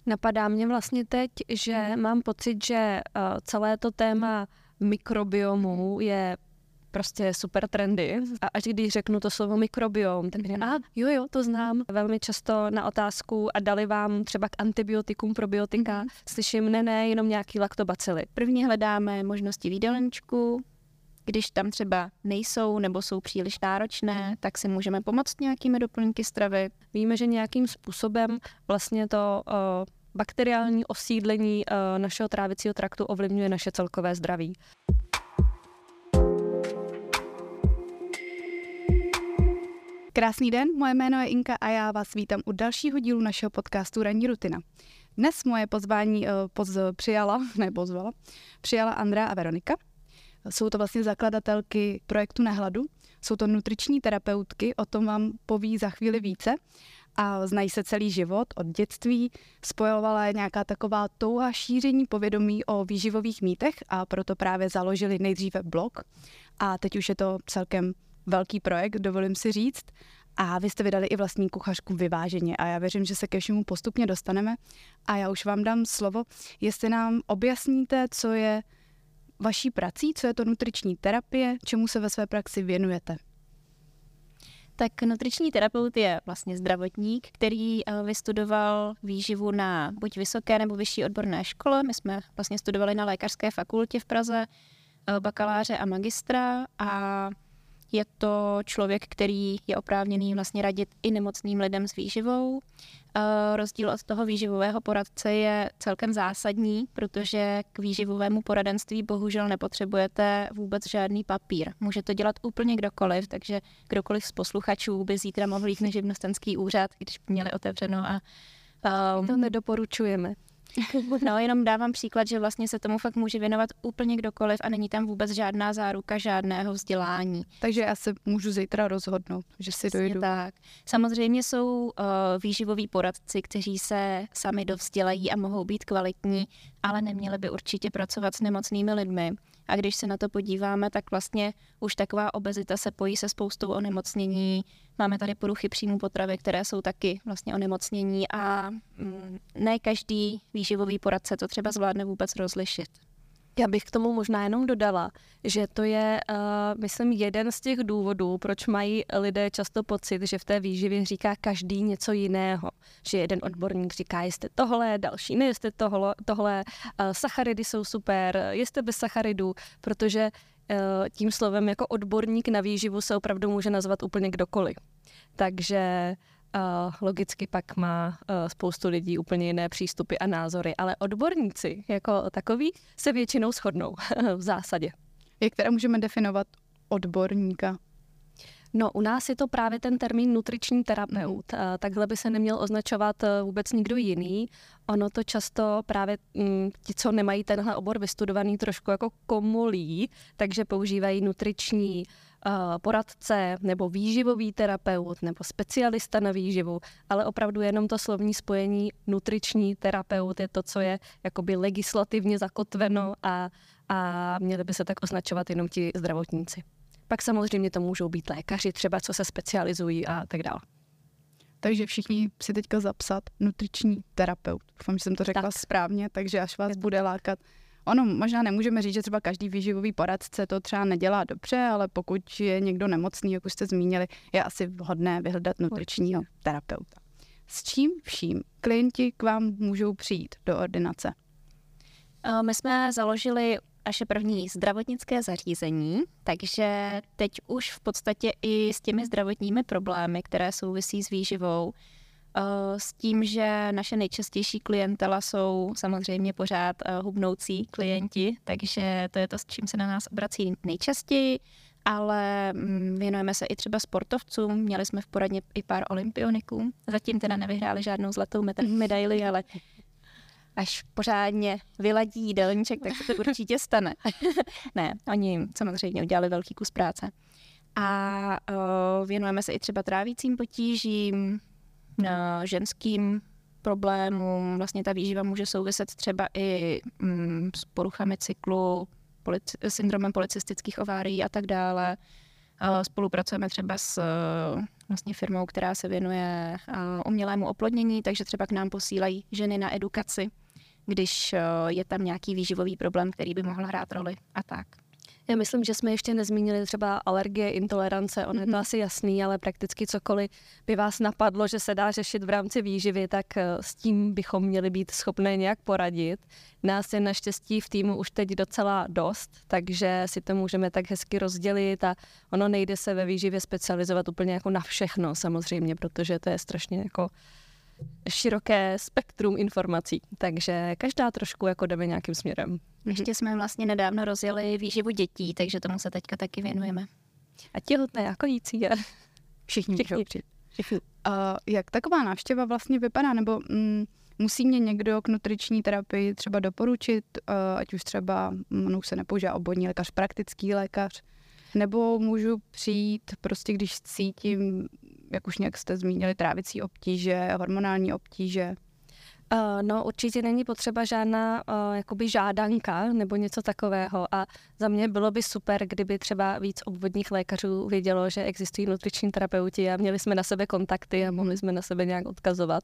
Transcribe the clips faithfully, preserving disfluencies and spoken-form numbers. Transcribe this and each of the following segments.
Napadá mě vlastně teď, že mám pocit, že uh, celé to téma mikrobiomu je prostě super trendy. A až když řeknu to slovo mikrobiom, tak říkám, a jo, jo, to znám. Velmi často na otázku, a dali vám třeba k antibiotikům, probiotika, mm. slyším, ne, ne, jenom nějaký laktobacily. První hledáme možnosti v jídelníčku. Když tam třeba nejsou nebo jsou příliš náročné, tak si můžeme pomoct nějakými doplňky stravy. Víme, že nějakým způsobem vlastně to uh, bakteriální osídlení uh, našeho trávicího traktu ovlivňuje naše celkové zdraví. Krásný den, moje jméno je Inka a já vás vítám u dalšího dílu našeho podcastu Ranní rutina. Dnes moje pozvání uh, poz, přijala, ne pozvala, přijala Andrea a Veronika. Jsou to vlastně zakladatelky projektu Nehladu, jsou to nutriční terapeutky, o tom vám poví za chvíli více a znají se celý život od dětství, spojovala je nějaká taková touha šíření povědomí o výživových mýtech a proto právě založili nejdříve blog a teď už je to celkem velký projekt, dovolím si říct. A vy jste vydali i vlastní kuchařku Vyváženě a já věřím, že se ke všemu postupně dostaneme a já už vám dám slovo, jestli nám objasníte, co je vaší prací, co je to nutriční terapie, čemu se ve své praxi věnujete? Tak nutriční terapeut je vlastně zdravotník, který vystudoval výživu na buď vysoké nebo vyšší odborné škole. My jsme vlastně studovali na lékařské fakultě v Praze, bakaláře a magistra a je to člověk, který je oprávněný vlastně radit i nemocným lidem s výživou. Rozdíl od toho výživového poradce je celkem zásadní, protože k výživovému poradenství bohužel nepotřebujete vůbec žádný papír. Může to dělat úplně kdokoliv, takže kdokoliv z posluchačů by zítra mohl jít na živnostenský úřad, když měli otevřeno a um, to nedoporučujeme. No, jenom dávám příklad, že vlastně se tomu fakt může věnovat úplně kdokoliv a není tam vůbec žádná záruka žádného vzdělání. Takže já se můžu zítra rozhodnout, že si dojdu. Tak. Samozřejmě jsou uh, výživoví poradci, kteří se sami dovzdělají a mohou být kvalitní, ale neměli by určitě pracovat s nemocnými lidmi. A když se na to podíváme, tak vlastně už taková obezita se pojí se spoustou onemocnění. Máme tady poruchy příjmu potravy, které jsou taky vlastně onemocnění a mm, ne každý výživový poradce to třeba zvládne vůbec rozlišit. Já bych k tomu možná jenom dodala, že to je, uh, myslím, jeden z těch důvodů, proč mají lidé často pocit, že v té výživě říká každý něco jiného. Že jeden odborník říká, jeste tohle, další nejeste tohle, tohle uh, sacharidy jsou super, jeste bez sacharidů, protože uh, tím slovem jako odborník na výživu se opravdu může nazvat úplně kdokoliv. Takže Uh, logicky pak má uh, spoustu lidí úplně jiné přístupy a názory, ale odborníci jako takový se většinou shodnou v zásadě. Jak teda můžeme definovat odborníka? No, u nás je to právě ten termín nutriční terapeut. Mm. Uh, takhle by se neměl označovat uh, vůbec nikdo jiný. Ono to často právě um, ti, co nemají tenhle obor vystudovaný, trošku jako komolí, takže používají nutriční poradce nebo výživový terapeut nebo specialista na výživu, ale opravdu jenom to slovní spojení nutriční terapeut je to, co je jakoby legislativně zakotveno a, a měli by se tak označovat jenom ti zdravotníci. Pak samozřejmě to můžou být lékaři třeba, co se specializují a tak dále. Takže všichni si teďka zapsat nutriční terapeut. Doufám, že jsem to řekla tak správně, takže až vás bude lákat. Ono možná nemůžeme říct, že třeba každý výživový poradce to třeba nedělá dobře, ale pokud je někdo nemocný, jak už jste zmínili, je asi vhodné vyhledat nutričního terapeuta. S čím vším klienti k vám můžou přijít do ordinace? My jsme založili naše první zdravotnické zařízení, takže teď už v podstatě i s těmi zdravotními problémy, které souvisí s výživou, s tím, že naše nejčastější klientela jsou samozřejmě pořád hubnoucí klienti, takže to je to, s čím se na nás obrací nejčastěji, ale věnujeme se i třeba sportovcům, měli jsme v poradně i pár olympioniků, zatím teda nevyhráli žádnou zlatou medaili, ale až pořádně vyladí jídelníček, tak se to určitě stane. Ne, oni samozřejmě udělali velký kus práce. A uh, věnujeme se i třeba trávícím potížím, ženským problémům. Vlastně ta výživa může souviset třeba i mm, s poruchami cyklu, polici- syndromem policistických ovárií a tak dále. Spolupracujeme třeba s vlastně firmou, která se věnuje umělému oplodnění, takže třeba k nám posílají ženy na edukaci, když je tam nějaký výživový problém, který by mohl hrát roli a tak. Já myslím, že jsme ještě nezmínili třeba alergie, intolerance, ono je to asi jasný, ale prakticky cokoliv by vás napadlo, že se dá řešit v rámci výživy, tak s tím bychom měli být schopné nějak poradit. Nás je naštěstí v týmu už teď docela dost, takže si to můžeme tak hezky rozdělit a ono nejde se ve výživě specializovat úplně jako na všechno samozřejmě, protože to je strašně jako široké spektrum informací, takže každá trošku jako jdeme nějakým směrem. Ještě jsme vlastně nedávno rozjeli výživu dětí, takže tomu se teďka taky věnujeme. A těhotné, jako jící je. Všichni. Všichni. Všichni. Uh, jak taková návštěva vlastně vypadá, nebo mm, musí mě někdo k nutriční terapii třeba doporučit, uh, ať už třeba mnou se nepoužívá obvodní lékař, praktický lékař, nebo můžu přijít prostě, když cítím, jak už nějak jste zmínili, trávicí obtíže, hormonální obtíže? Uh, no určitě není potřeba žádná uh, jakoby žádanka nebo něco takového a za mě bylo by super, kdyby třeba víc obvodních lékařů vědělo, že existují nutriční terapeuti a měli jsme na sebe kontakty a mohli jsme na sebe nějak odkazovat,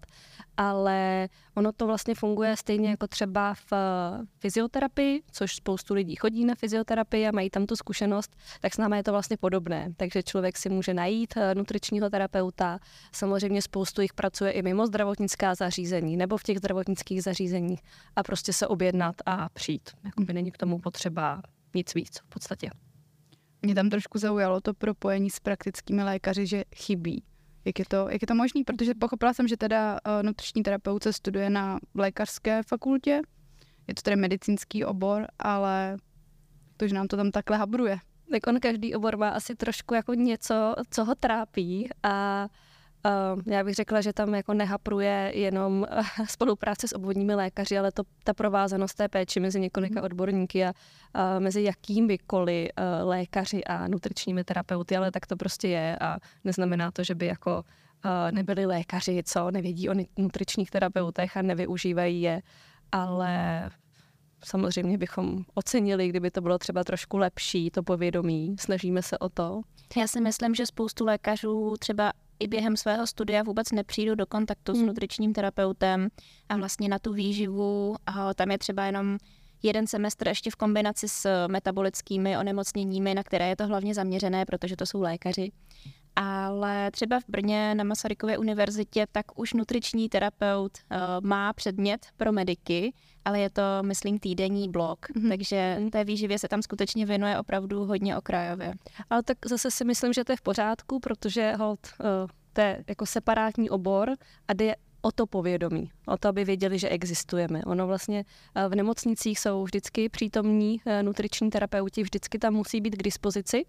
ale ono to vlastně funguje stejně jako třeba v fyzioterapii, což spoustu lidí chodí na fyzioterapii a mají tam tu zkušenost, tak s námi je to vlastně podobné, takže člověk si může najít nutričního terapeuta, samozřejmě spoustu jich pracuje i mimo zdravotnická zařízení nebo v těch zdravotnických zařízeních a prostě se objednat a přijít. Jakoby není k tomu potřeba nic víc v podstatě. Mě tam trošku zaujalo to propojení s praktickými lékaři, že chybí. Jak je to, jak je to možný? Protože pochopila jsem, že teda uh, nutriční terapeut se studuje na lékařské fakultě, je to tedy medicínský obor, ale to, že nám to tam takhle habruje. Tak on každý obor má asi trošku jako něco, co ho trápí a Uh, já bych řekla, že tam jako nehapruje jenom uh, spolupráce s obvodními lékaři, ale to, ta provázanost té péči mezi několika odborníky a uh, mezi jakýmikoliv uh, lékaři a nutričními terapeuty, ale tak to prostě je a neznamená to, že by jako uh, nebyli lékaři, co nevědí o nutričních terapeutech a nevyužívají je, ale samozřejmě bychom ocenili, kdyby to bylo třeba trošku lepší, to povědomí, snažíme se o to. Já si myslím, že spoustu lékařů třeba i během svého studia vůbec nepřijdu do kontaktu hmm. s nutričním terapeutem a vlastně na tu výživu, a tam je třeba jenom jeden semestr ještě v kombinaci s metabolickými onemocněními, na které je to hlavně zaměřené, protože to jsou lékaři. Ale třeba v Brně na Masarykově univerzitě tak už nutriční terapeut uh, má předmět pro mediky, ale je to, myslím, týdenní blok, mm-hmm. takže té výživě se tam skutečně věnuje opravdu hodně okrajově. Ale tak zase si myslím, že to je v pořádku, protože hold, uh, to je jako separátní obor a jde o to povědomí, o to, aby věděli, že existujeme. Ono vlastně uh, v nemocnicích jsou vždycky přítomní uh, nutriční terapeuti, vždycky tam musí být k dispozici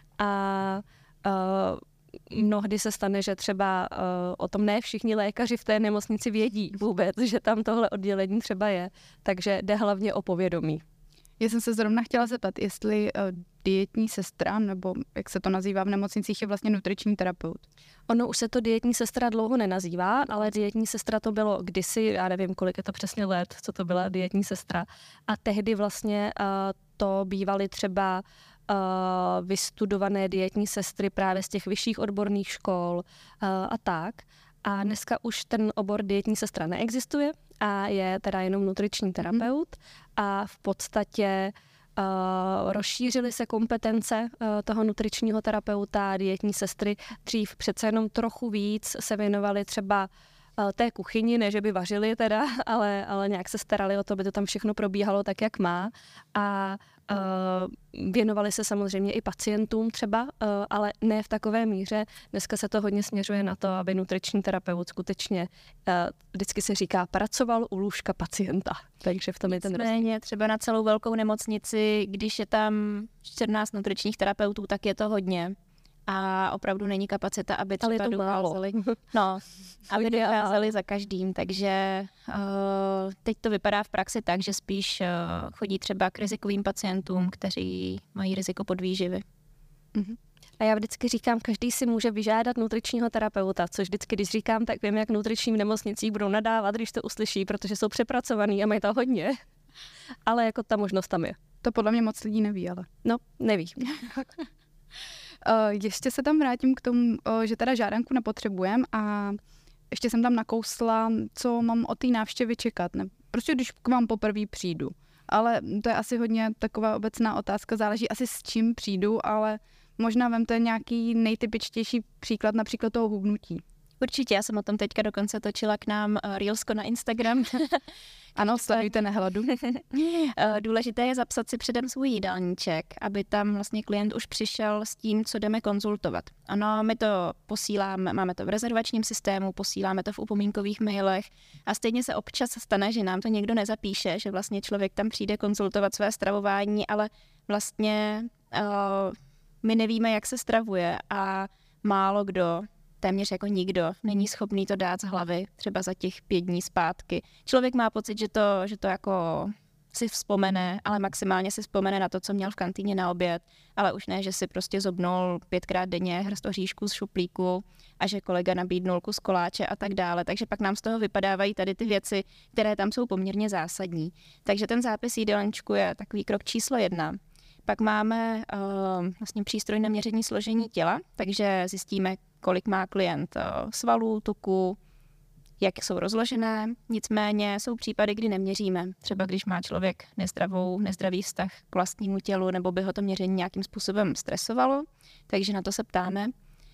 a uh, mnohdy se stane, že třeba uh, o tom ne všichni lékaři v té nemocnici vědí vůbec, že tam tohle oddělení třeba je, takže jde hlavně o povědomí. Já jsem se zrovna chtěla zeptat, jestli uh, dietní sestra, nebo jak se to nazývá v nemocnicích, je vlastně nutriční terapeut. Ono už se to dietní sestra dlouho nenazývá, ale dietní sestra to bylo kdysi, já nevím, kolik je to přesně let, co to byla dietní sestra. A tehdy vlastně uh, to bývaly třeba Uh, vystudované dietní sestry právě z těch vyšších odborných škol uh, a tak. A dneska už ten obor dietní sestra neexistuje a je teda jenom nutriční terapeut a v podstatě uh, rozšířily se kompetence uh, toho nutričního terapeuta, dietní sestry. Dřív přece jenom trochu víc se věnovali třeba uh, té kuchyni, ne že by vařili teda, ale, ale nějak se starali o to, aby to tam všechno probíhalo tak, jak má. A Uh, věnovali se samozřejmě i pacientům třeba, uh, ale ne v takové míře. Dneska se to hodně směřuje na to, aby nutriční terapeut skutečně, uh, vždycky se říká, pracoval u lůžka pacienta. Takže v tom je ten rozdíl. Třeba na celou velkou nemocnici, když je tam čtrnáct nutričních terapeutů, tak je to hodně. A opravdu není kapacita, aby třeba docházeli, no, aby docházeli za každým, takže uh, teď to vypadá v praxi tak, že spíš uh, chodí třeba k rizikovým pacientům, kteří mají riziko podvýživy. Uh-huh. A já vždycky říkám, každý si může vyžádat nutričního terapeuta, což vždycky, když říkám, tak vím, jak nutričním nemocnicích budou nadávat, když to uslyší, protože jsou přepracovaný a mají to hodně, ale jako ta možnost tam je. To podle mě moc lidí neví, ale. No, neví. ještě se tam vrátím k tomu, že teda žádanku nepotřebujeme a ještě jsem tam nakousla, co mám od té návštěvy čekat. Ne? Prostě když k vám poprvé přijdu. Ale to je asi hodně taková obecná otázka, záleží asi s čím přijdu, ale možná vemte nějaký nejtypičtější příklad, například toho hubnutí. Určitě, já jsem o tom teďka dokonce točila k nám reelsko na Instagram. Ano, sledujte Nehladu. Důležité je zapsat si předem svůj jídelníček, aby tam vlastně klient už přišel s tím, co jdeme konzultovat. Ano, my to posíláme, máme to v rezervačním systému, posíláme to v upomínkových mailech a stejně se občas stane, že nám to někdo nezapíše, že vlastně člověk tam přijde konzultovat své stravování, ale vlastně uh, my nevíme, jak se stravuje a málo kdo, téměř jako nikdo, není schopný to dát z hlavy, třeba za těch pět dní zpátky. Člověk má pocit, že to, že to jako si vzpomene, ale maximálně si vzpomene na to, co měl v kantýně na oběd, ale už ne, že si prostě zobnul pětkrát denně hrst oříšku z šuplíku a že kolega nabídnul kus koláče a tak dále. Takže pak nám z toho vypadávají tady ty věci, které tam jsou poměrně zásadní. Takže ten zápis jídelníčku je takový krok číslo jedna. Pak máme uh, vlastně přístroj na měření složení těla, takže zjistíme, kolik má klient uh, svalů, tuku, jak jsou rozložené. Nicméně jsou případy, kdy neměříme. Třeba když má člověk nezdravou, nezdravý vztah k vlastnímu tělu, nebo by ho to měření nějakým způsobem stresovalo, takže na to se ptáme.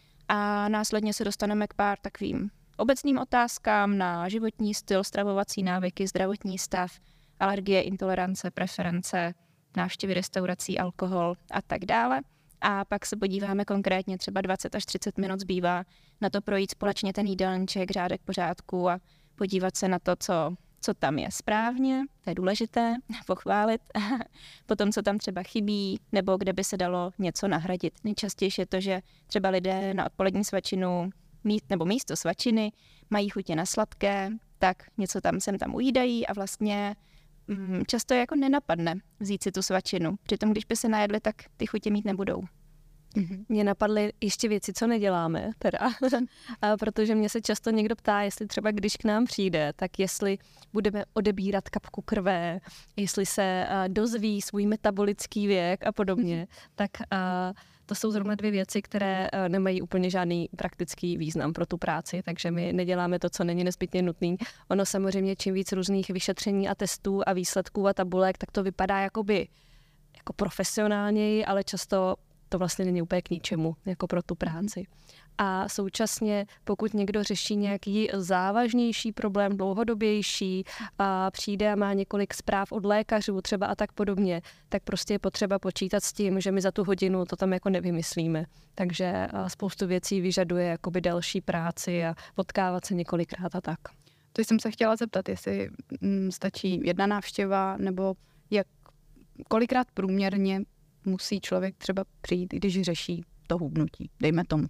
A následně se dostaneme k pár takovým obecným otázkám na životní styl, stravovací návyky, zdravotní stav, alergie, intolerance, preference, návštěvy restaurací, alkohol a tak dále. A pak se podíváme konkrétně, třeba dvacet až třicet minut zbývá na to projít společně ten jídelníček, řádek pořádku a podívat se na to, co, co tam je správně, to je důležité, pochválit, potom co tam třeba chybí, nebo kde by se dalo něco nahradit. Nejčastěji je to, že třeba lidé na odpolední svačinu nebo místo svačiny mají chutě na sladké, tak něco tam sem tam ujídají a vlastně často jako nenapadne vzít si tu svačinu. Přitom, když by se najedli, tak ty chutě mít nebudou. Mm-hmm. Mně napadly ještě věci, co neděláme, teda. A protože mě se často někdo ptá, jestli třeba když k nám přijde, tak jestli budeme odebírat kapku krve, jestli se uh, dozví svůj metabolický věk a podobně, tak uh, to jsou zrovna dvě věci, které uh, nemají úplně žádný praktický význam pro tu práci, takže my neděláme to, co není nezbytně nutný. Ono samozřejmě, čím víc různých vyšetření a testů a výsledků a tabulek, tak to vypadá jakoby jako profesionálněji, ale často to vlastně není úplně k ničemu, jako pro tu práci. A současně, pokud někdo řeší nějaký závažnější problém, dlouhodobější, a přijde a má několik zpráv od lékařů třeba a tak podobně, tak prostě je potřeba počítat s tím, že my za tu hodinu to tam jako nevymyslíme. Takže spoustu věcí vyžaduje jakoby další práci a potkávat se několikrát a tak. To jsem se chtěla zeptat, jestli hm, stačí jedna návštěva, nebo jak kolikrát průměrně musí člověk třeba přijít, když řeší to hubnutí, dejme tomu.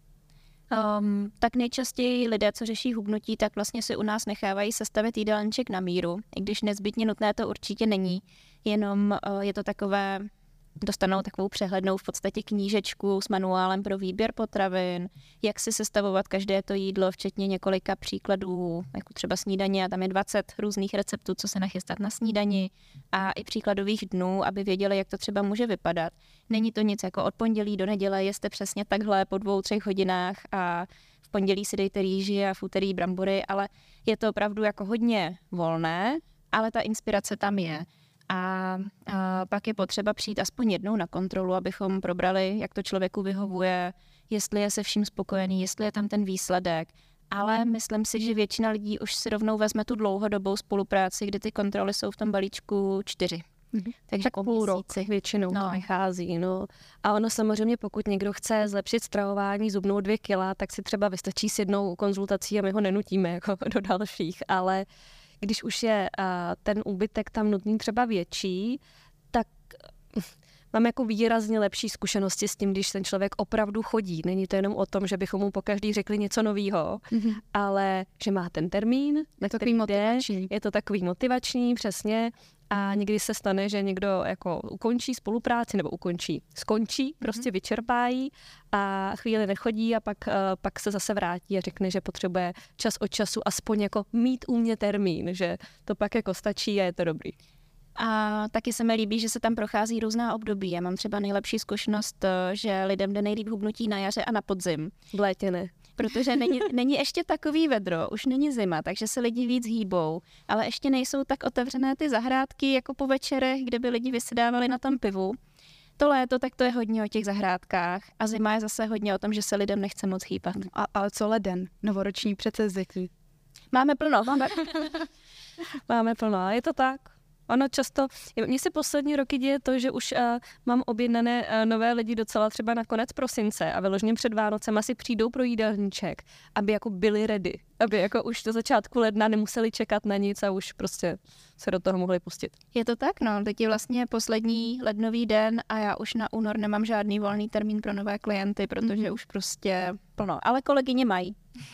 Um, tak nejčastěji lidé, co řeší hubnutí, tak vlastně si u nás nechávají sestavit jídelníček na míru, i když nezbytně nutné to určitě není, jenom uh, je to takové, dostanou takovou přehlednou v podstatě knížečku s manuálem pro výběr potravin, jak si sestavovat každé to jídlo, včetně několika příkladů, jako třeba snídaně, a tam je dvacet různých receptů, co se nachystat na snídani a i příkladových dnů, aby věděli, jak to třeba může vypadat. Není to nic jako od pondělí do neděle, jeste přesně takhle po dvou, třech hodinách a v pondělí si dejte rýži a v úterý brambory, ale je to opravdu jako hodně volné, ale ta inspirace tam je. A, a pak je potřeba přijít aspoň jednou na kontrolu, abychom probrali, jak to člověku vyhovuje, jestli je se vším spokojený, jestli je tam ten výsledek. Ale myslím si, že většina lidí už si rovnou vezme tu dlouhodobou spolupráci, kdy ty kontroly jsou v tom balíčku čtyři. Mm-hmm. Takže tak půl rok většinou no. to vychází. No. A ono samozřejmě, pokud někdo chce zlepšit stravování, zubnout dvě kila, tak si třeba vystačí s jednou konzultací a my ho nenutíme jako do dalších, ale když už je uh, ten úbytek tam nutný třeba větší, tak uh, mám jako výrazně lepší zkušenosti s tím, když ten člověk opravdu chodí. Není to jenom o tom, že bychom mu pokaždý řekli něco novýho, mm-hmm. ale že má ten termín, na který jde, je to takový motivační, přesně. A někdy se stane, že někdo jako ukončí spolupráci nebo ukončí, skončí, prostě vyčerpájí a chvíli nechodí a pak, uh, pak se zase vrátí a řekne, že potřebuje čas od času aspoň jako mít u mě termín, že to pak jako stačí a je to dobrý. A taky se mi líbí, že se tam prochází různá období. Já mám třeba nejlepší zkušenost, že lidem jde nejlíp hubnutí na jaře a na podzim. V létě ne. Protože není, není ještě takový vedro, už není zima, takže se lidi víc hýbou, ale ještě nejsou tak otevřené ty zahrádky jako po večerech, kde by lidi vysedávali na tom pivu. To léto, tak to je hodně o těch zahrádkách a zima je zase hodně o tom, že se lidem nechce moc hýbat. A, ale co leden? Novoroční předsezděky. Máme plno. Máme, Máme plno, je to tak. Ono často, mně se poslední roky děje to, že už uh, mám objednané uh, nové lidi docela třeba na konec prosince a vyloženě před Vánocem asi přijdou pro jídelníček, aby jako byli ready, aby jako už do začátku ledna nemuseli čekat na nic a už prostě se do toho mohli pustit. Je to tak, no, teď je vlastně poslední lednový den a já už na únor nemám žádný volný termín pro nové klienty, protože mm. už prostě plno, ale kolegyně mají.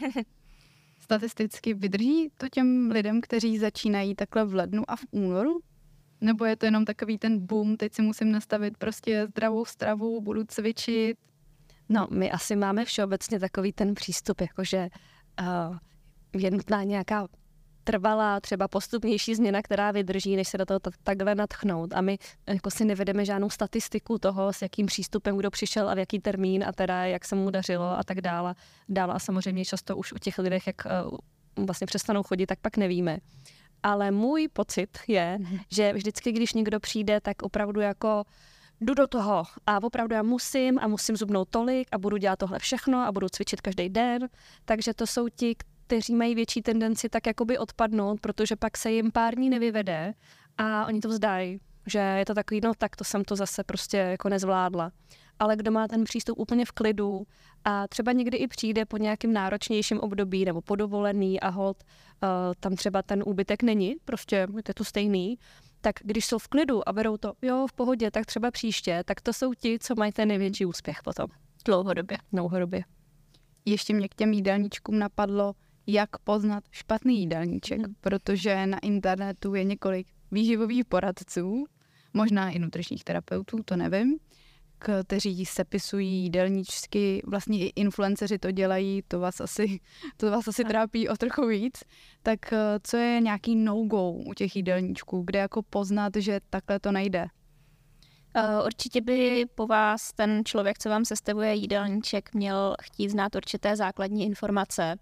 Statisticky vydrží to těm lidem, kteří začínají takhle v lednu a v únoru? Nebo je to jenom takový ten boom, teď si musím nastavit prostě zdravou stravu, budu cvičit? No, my asi máme všeobecně takový ten přístup, jakože uh, je nutná nějaká trvalá, třeba postupnější změna, která vydrží, než se do toho t- takhle natchnout. A my jako si nevedeme žádnou statistiku toho, s jakým přístupem kdo přišel a v jaký termín a teda jak se mu dařilo a tak dále. Dále a samozřejmě často už u těch lidech, jak uh, vlastně přestanou chodit, tak pak nevíme. Ale můj pocit je, že vždycky, když někdo přijde, tak opravdu jako jdu do toho a opravdu já musím a musím zubnout tolik a budu dělat tohle všechno a budu cvičit každý den. Takže to jsou ti, kteří mají větší tendenci tak jakoby odpadnout, protože pak se jim pár dní nevyvede a oni to vzdají, že je to takový, no tak to jsem to zase prostě jako nezvládla. Ale kdo má ten přístup úplně v klidu a třeba někdy i přijde po nějakým náročnějším období nebo po dovolený a hold, uh, tam třeba ten úbytek není, prostě je to stejný, tak když jsou v klidu a berou to, jo, v pohodě, tak třeba příště, tak to jsou ti, co mají ten největší úspěch potom. Dlouhodobě. Dlouhodobě. Ještě mě k těm jídelníčkům napadlo, jak poznat špatný jídelníček, hmm. protože na internetu je několik výživových poradců, možná i nutričních terapeutů, to nevím, kteří sepisují jídelníčky, vlastně i influenceři to dělají, to vás asi, to vás asi trápí o trochu víc. Tak co je nějaký no-go u těch jídelníčků, kde jako poznat, že takhle to nejde? Určitě by po vás ten člověk, co vám sestavuje jídelníček, měl chtít znát určité základní informace.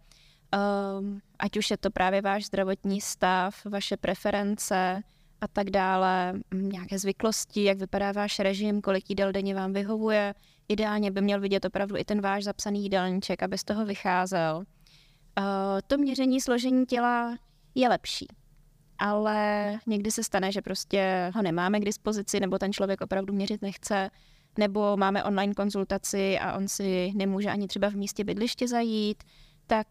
Ať už je to právě váš zdravotní stav, vaše preference a tak dále, nějaké zvyklosti, jak vypadá váš režim, kolik jídel denně vám vyhovuje. Ideálně by měl vidět opravdu i ten váš zapsaný jídelníček, aby z toho vycházel. To měření složení těla je lepší, ale někdy se stane, že prostě ho nemáme k dispozici, nebo ten člověk opravdu měřit nechce, nebo máme online konzultaci a on si nemůže ani třeba v místě bydliště zajít, tak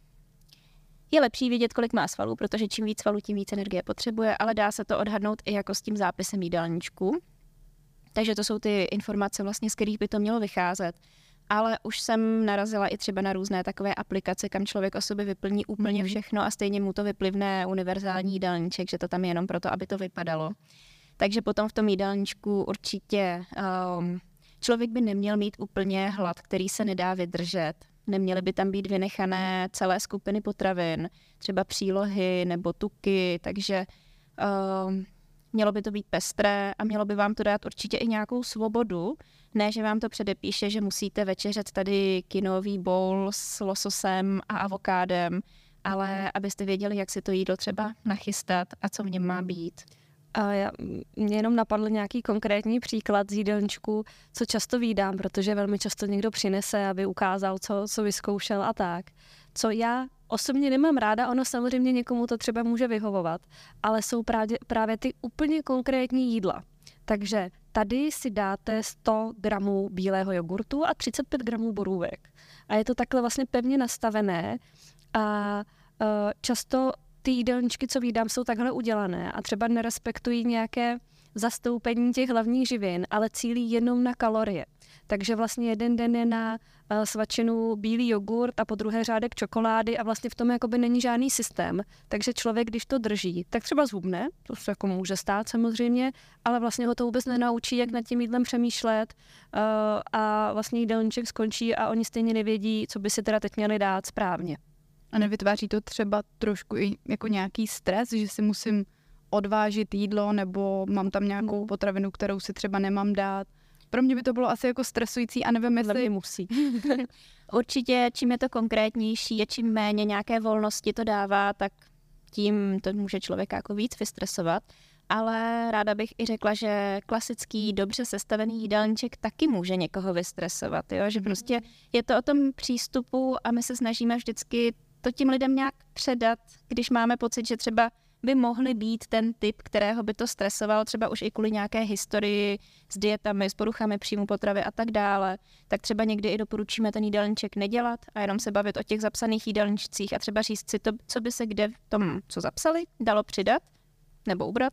je lepší vidět, kolik má svalů, protože čím víc svalů, tím víc energie potřebuje, ale dá se to odhadnout i jako s tím zápisem jídelníčku. Takže to jsou ty informace, vlastně, z kterých by to mělo vycházet. Ale už jsem narazila i třeba na různé takové aplikace, kam člověk o sobě vyplní úplně všechno a stejně mu to vyplivne univerzální jídelníček, že to tam je jenom proto, aby to vypadalo. Takže potom v tom jídelníčku určitě um, člověk by neměl mít úplně hlad, který se nedá vydržet. Neměly by tam být vynechané celé skupiny potravin, třeba přílohy nebo tuky, takže uh, mělo by to být pestré a mělo by vám to dát určitě i nějakou svobodu. Ne, že vám to předepíše, že musíte večeřet tady kinový bowl s lososem a avokádem, ale abyste věděli, jak si to jídlo třeba nachystat a co v něm má být. A já, mě jenom napadl nějaký konkrétní příklad z jídelníčku, co často vídám, protože velmi často někdo přinese, aby ukázal, co, co vyzkoušel a tak. Co já osobně nemám ráda, ono samozřejmě někomu to třeba může vyhovovat, ale jsou právě, právě ty úplně konkrétní jídla. Takže tady si dáte sto gramů bílého jogurtu a třicet pět gramů borůvek. A je to takhle vlastně pevně nastavené a uh, často ty jídelníčky, co vídám, jsou takhle udělané a třeba nerespektují nějaké zastoupení těch hlavních živin, ale cílí jenom na kalorie. Takže vlastně jeden den je na uh, svačinu bílý jogurt a po druhé řádek čokolády a vlastně v tom jakoby není žádný systém. Takže člověk, když to drží, tak třeba zhubne, to se jako může stát samozřejmě, ale vlastně ho to vůbec nenaučí, jak nad tím jídlem přemýšlet uh, a vlastně jídelníček skončí a oni stejně nevědí, co by si teda teď měli dát správně. A nevytváří to třeba trošku i jako nějaký stres, že si musím odvážit jídlo, nebo mám tam nějakou no. potravinu, kterou si třeba nemám dát. Pro mě by to bylo asi jako stresující a nevím, jestli... musí. Určitě, čím je to konkrétnější a čím méně nějaké volnosti to dává, tak tím to může člověka jako víc vystresovat. Ale ráda bych i řekla, že klasický, dobře sestavený jídelníček taky může někoho vystresovat. Jo? Že prostě je to o tom přístupu a my se snažíme vždycky to tím lidem nějak předat, když máme pocit, že třeba by mohli být ten typ, kterého by to stresoval, třeba už i kvůli nějaké historii s dietami, s poruchami příjmu potravy a tak dále, tak třeba někdy i doporučíme ten jídelníček nedělat a jenom se bavit o těch zapsaných jídelníčcích a třeba říct si to, co by se kde v tom, co zapsali, dalo přidat nebo ubrat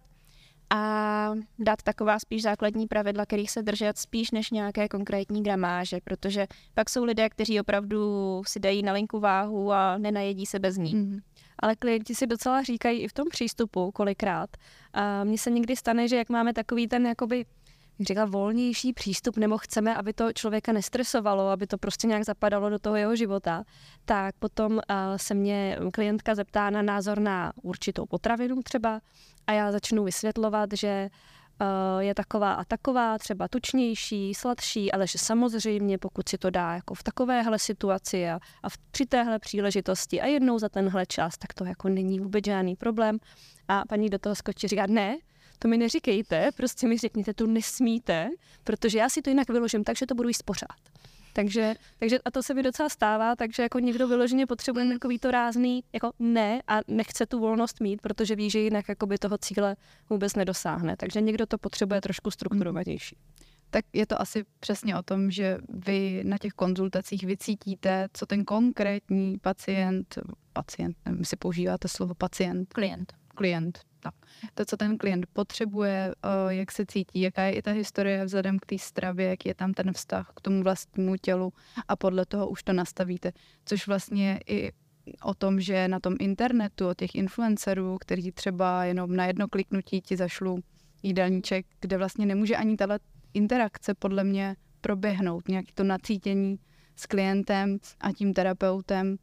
a dát taková spíš základní pravidla, kterých se držet spíš než nějaké konkrétní gramáže, protože pak jsou lidé, kteří opravdu si dají na linku váhu a nenajedí se bez ní. Mm. Ale klienti si docela říkají i v tom přístupu kolikrát. A mně se někdy stane, že jak máme takový ten jakoby, jak říkala, volnější přístup, nebo chceme, aby to člověka nestresovalo, aby to prostě nějak zapadalo do toho jeho života, tak potom uh, se mě klientka zeptá na názor na určitou potravinu třeba a já začnu vysvětlovat, že uh, je taková a taková, třeba tučnější, sladší, ale že samozřejmě, pokud si to dá jako v takovéhle situaci a, a v, při téhle příležitosti a jednou za tenhle čas, tak to jako není vůbec žádný problém. A paní do toho skočí, říká, ne, to mi neříkejte, prostě mi řekněte, tu nesmíte, protože já si to jinak vyložím, takže to budu jíst pořád. Takže, takže a to se mi docela stává, takže jako někdo vyloženě potřebuje takový to rázný, jako ne a nechce tu volnost mít, protože ví, že jinak jakoby toho cíle vůbec nedosáhne. Takže někdo to potřebuje trošku strukturovanější. Tak je to asi přesně o tom, že vy na těch konzultacích vycítíte, co ten konkrétní pacient, pacient, nevím, jestli používáte slovo pacient. Klient. Klient, tak. To, co ten klient potřebuje, jak se cítí, jaká je i ta historie vzhledem k té stravě, jak je tam ten vztah k tomu vlastnímu tělu a podle toho už to nastavíte. Což vlastně i o tom, že na tom internetu, o těch influencerů, kteří třeba jenom na jedno kliknutí ti zašlu jídelníček, kde vlastně nemůže ani tato interakce podle mě proběhnout, nějaké to nacítění s klientem a tím terapeutem.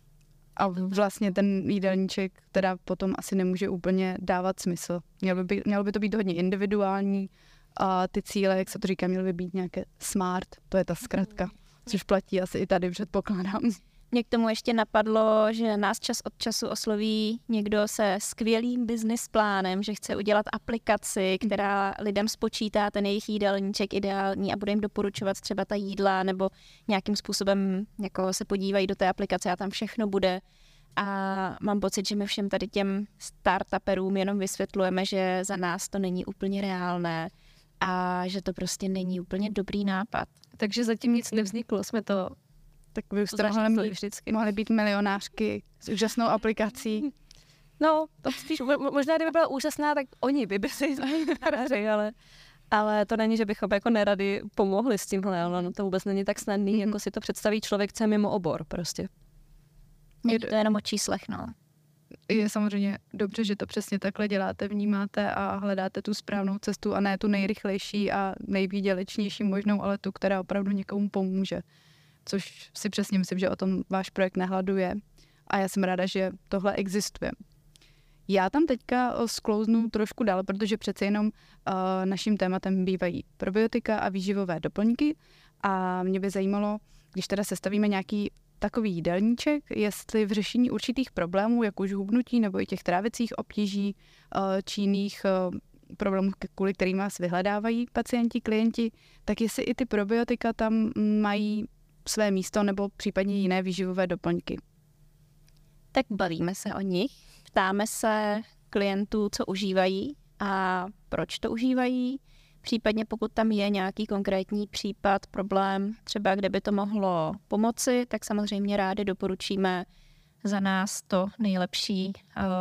A vlastně ten jídelníček teda potom asi nemůže úplně dávat smysl. Mělo by, mělo by to být hodně individuální a ty cíle, jak se to říká, měly by být nějaké smart, to je ta zkratka, což platí asi i tady, předpokládám. Mě k tomu ještě napadlo, že nás čas od času osloví někdo se skvělým business plánem, že chce udělat aplikaci, která lidem spočítá ten jejich jídelníček ideální a bude jim doporučovat třeba ta jídla nebo nějakým způsobem jako se podívají do té aplikace a tam všechno bude. A mám pocit, že my všem tady těm startuperům jenom vysvětlujeme, že za nás to není úplně reálné a že to prostě není úplně dobrý nápad. Takže zatím nic nevzniklo, jsme to tak by mohly vždycky. Mohly být milionářky s úžasnou aplikací. No, to spíš, možná kdyby byla úžasná, tak oni by byli milionáři, ale, ale to není, že bychom jako nerady pomohli s tímhle, ale no to vůbec není tak snadný, mm-hmm. jako si to představí člověk, co je mimo obor prostě. Je to jenom o číslech, no. Je samozřejmě dobře, že to přesně takhle děláte, vnímáte a hledáte tu správnou cestu a ne tu nejrychlejší a nejvýdělečnější možnou, ale tu, která opravdu někomu pomůže. Což si přesně myslím, že o tom váš projekt nehladuje a já jsem ráda, že tohle existuje. Já tam teďka sklouznu trošku dál, protože přece jenom uh, naším tématem bývají probiotika a výživové doplňky a mě by zajímalo, když teda sestavíme nějaký takový jídelníček, jestli v řešení určitých problémů, jak už hubnutí nebo i těch trávicích obtíží uh, či jiných uh, problémů, kvůli kterým vás vyhledávají pacienti, klienti, tak jestli i ty probiotika tam mají své místo nebo případně jiné výživové doplňky. Tak bavíme se o nich, ptáme se klientů, co užívají a proč to užívají. Případně pokud tam je nějaký konkrétní případ, problém, třeba kde by to mohlo pomoci, tak samozřejmě rádi doporučíme za nás to nejlepší,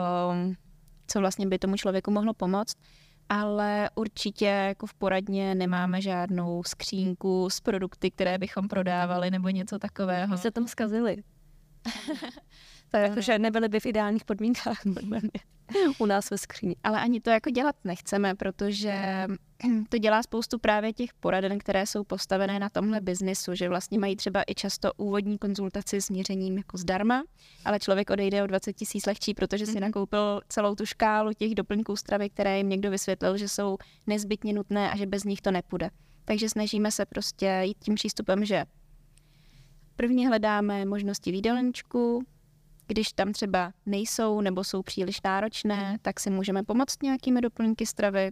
co vlastně by tomu člověku mohlo pomoct. Ale určitě jako v poradně nemáme žádnou skřínku s produkty, které bychom prodávali nebo něco takového. Se tam zkazili. Takže nebyly by v ideálních podmínkách u nás ve skříni. Ale ani to jako dělat nechceme, protože to dělá spoustu právě těch poraden, které jsou postavené na tomhle biznisu, že vlastně mají třeba i často úvodní konzultaci s měřením jako zdarma, ale člověk odejde o dvacet tisíc lehčí, protože si nakoupil celou tu škálu těch doplňků stravy, které jim někdo vysvětlil, že jsou nezbytně nutné a že bez nich to nepůjde. Takže snažíme se prostě jít tím přístupem, že prvně hledáme možnosti v jídelníčku, když tam třeba nejsou nebo jsou příliš náročné, tak si můžeme pomoct nějakými doplňky stravy.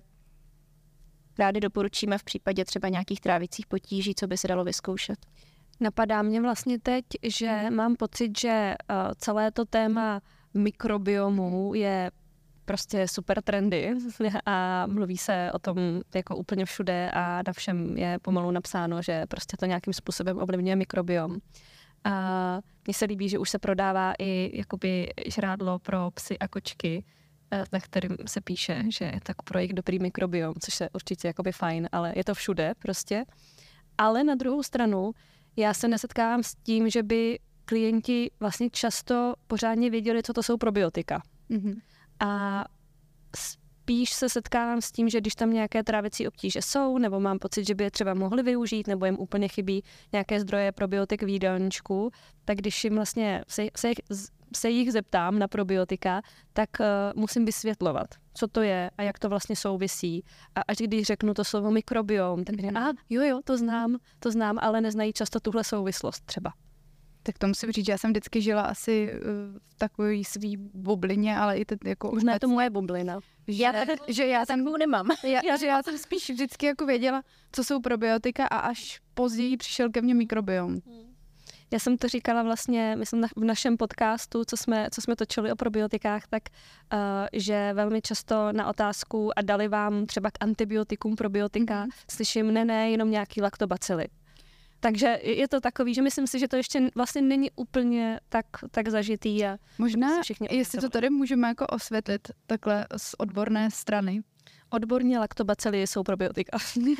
Rádi doporučíme v případě třeba nějakých trávicích potíží, co by se dalo vyzkoušet. Napadá mě vlastně teď, že mám pocit, že celé to téma mikrobiomu je prostě super trendy a mluví se o tom jako úplně všude a na všem je pomalu napsáno, že prostě to nějakým způsobem ovlivňuje mikrobiom. A mně se líbí, že už se prodává i jakoby žrádlo pro psy a kočky, na kterým se píše, že je tak pro jejich dobrý mikrobiom, což je určitě jakoby fajn, ale je to všude prostě. Ale na druhou stranu já se nesetkávám s tím, že by klienti vlastně často pořádně věděli, co to jsou probiotika. Mm-hmm. A spíš se setkávám s tím, že když tam nějaké trávicí obtíže jsou, nebo mám pocit, že by je třeba mohli využít, nebo jim úplně chybí nějaké zdroje probiotik v jídelníčku, tak když jim vlastně se, se, se jich zeptám na probiotika, tak uh, musím vysvětlovat, co to je a jak to vlastně souvisí. A až když řeknu to slovo mikrobiom, tak říkám, a jo, jo, to znám, to znám, ale neznají často tuhle souvislost třeba. Tak to musím říct, že já jsem vždycky žila asi v takové svý bublině, ale i teď jako... Možná je to moje bublina. Že já, tak, že já takovou nemám. Já, já, že já jsem spíš vždycky jako věděla, co jsou probiotika a až později přišel ke mně mikrobiom. Já jsem to říkala vlastně, myslím, v našem podcastu, co jsme, co jsme točili o probiotikách, tak uh, že velmi často na otázku a dali vám třeba k antibiotikům probiotika, mm. slyším, ne, ne, jenom nějaký laktobacily. Takže je to takový, že myslím si, že to ještě vlastně není úplně tak, tak zažitý. A možná, jestli to tady můžeme jako osvětlit takhle z odborné strany. Odborně laktobacily jsou probiotika.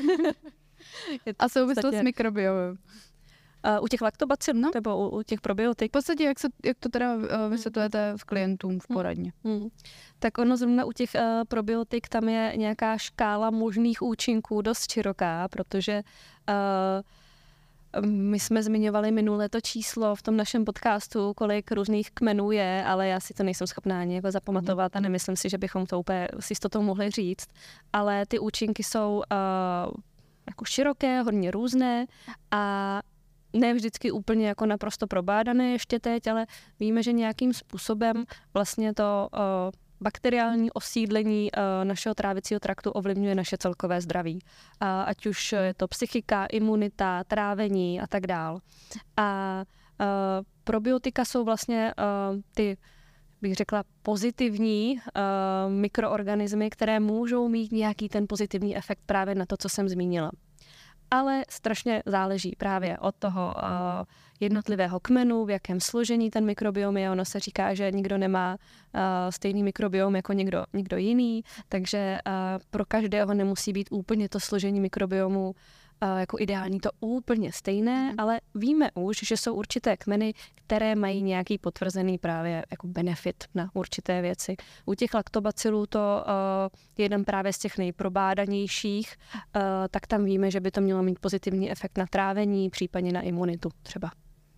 A souvislost s mikrobiomem. Uh, u těch laktobacil, no? Nebo u, u těch probiotik? V podstatě, jak, se, jak to teda uh, vysvětlujete v klientům v poradně? Hmm. Hmm. Tak ono zrovna u těch uh, probiotik tam je nějaká škála možných účinků dost široká, protože uh, my jsme zmiňovali minulé to číslo v tom našem podcastu, kolik různých kmenů je, ale já si to nejsem schopná ani jako zapamatovat a nemyslím si, že bychom to úplně s jistotou mohli říct. Ale ty účinky jsou uh, jako široké, hodně různé a ne vždycky úplně jako naprosto probádané ještě teď, ale víme, že nějakým způsobem vlastně to uh, bakteriální osídlení uh, našeho trávicího traktu ovlivňuje naše celkové zdraví. Uh, ať už je to psychika, imunita, trávení a tak dál. A uh, probiotika jsou vlastně uh, ty, bych řekla, pozitivní uh, mikroorganismy, které můžou mít nějaký ten pozitivní efekt právě na to, co jsem zmínila. Ale strašně záleží právě od toho uh, jednotlivého kmenu, v jakém složení ten mikrobiom je. Ono se říká, že nikdo nemá uh, stejný mikrobiom jako někdo, někdo jiný, takže uh, pro každého nemusí být úplně to složení mikrobiomu uh, jako ideální, to úplně stejné, ale víme už, že jsou určité kmeny, které mají nějaký potvrzený právě jako benefit na určité věci. U těch laktobacilů to uh, je jeden právě z těch nejprobádanějších, uh, tak tam víme, že by to mělo mít pozitivní efekt na trávení, případně na imunitu třeba.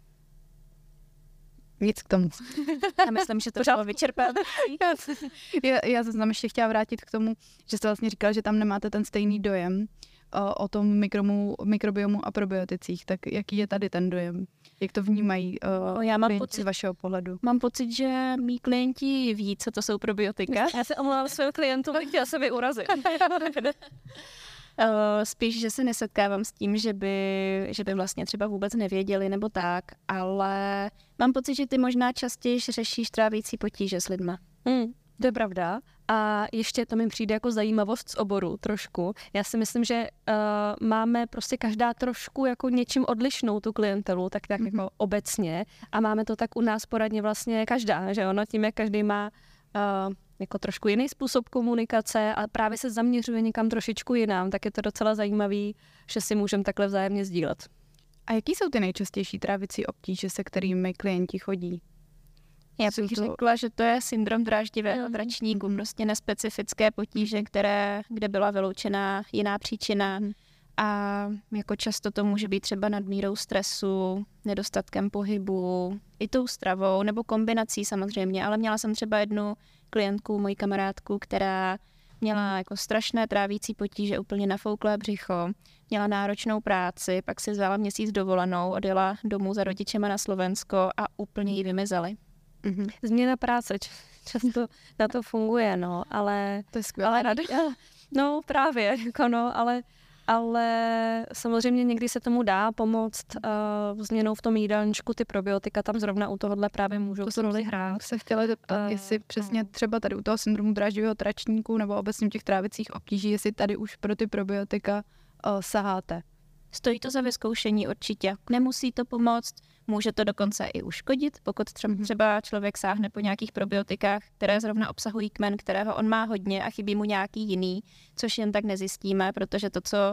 Nic k tomu. Já myslím, že to bylo vyčerpávající. já, já se tam ještě chtěla vrátit k tomu, že jste vlastně říkala, že tam nemáte ten stejný dojem o, o tom mikromu, mikrobiomu a probioticích. Tak jaký je tady ten dojem? Jak to vnímají uh, já mám klienti pocit, z vašeho pohledu? Mám pocit, že mý klienti ví, co to jsou probiotika. Já se omlouvám svým klientům, chtěla se mi urazit. Uh, spíš, že se nesetkávám s tím, že by, že by vlastně třeba vůbec nevěděli nebo tak, ale mám pocit, že ty možná častěji řešíš trávící potíže s lidma. Mm, to je pravda. A ještě to mi přijde jako zajímavost z oboru trošku. Já si myslím, že uh, máme prostě každá trošku jako něčím odlišnou tu klientelu, tak, tak mm-hmm. jako obecně. A máme to tak u nás poradně vlastně každá, že ono tím, jak každý má uh, jako trošku jiný způsob komunikace a právě se zaměřuje někam trošičku jinam, tak je to docela zajímavý, že si můžeme takhle vzájemně sdílet. A jaký jsou ty nejčastější trávicí obtíže, se kterými klienti chodí? Já bych to... řekla, že to je syndrom dráždivého tračníku, mm. prostě nespecifické potíže, které, kde byla vyloučená jiná příčina. Mm. A jako často to může být třeba nadmírou stresu, nedostatkem pohybu, i tou stravou, nebo kombinací samozřejmě, ale měla jsem třeba jednu klientku, moji kamarádku, která měla jako strašné trávící potíže, úplně nafouklé břicho, měla náročnou práci, pak si vzala měsíc dovolenou, odjela domů za rodičema na Slovensko a úplně jí vymizely. Mm-hmm. Změna práce často na to funguje, no, ale... To je skvělé rady. No právě, jako no, ale... Ale samozřejmě někdy se tomu dá pomoct uh, změnou v tom jídelníčku, ty probiotika tam zrovna u tohohle právě můžou to roli hrát. Se chtěla zeptat, uh, jestli přesně třeba tady u toho syndromu dráždivého tračníku nebo obecně těch trávicích obtíží, jestli tady už pro ty probiotika uh, saháte. Stojí to za vyzkoušení určitě. Nemusí to pomoct, může to dokonce i uškodit, pokud třeba člověk sáhne po nějakých probiotikách, které zrovna obsahují kmen, kterého on má hodně a chybí mu nějaký jiný, což jen tak nezjistíme, protože to, co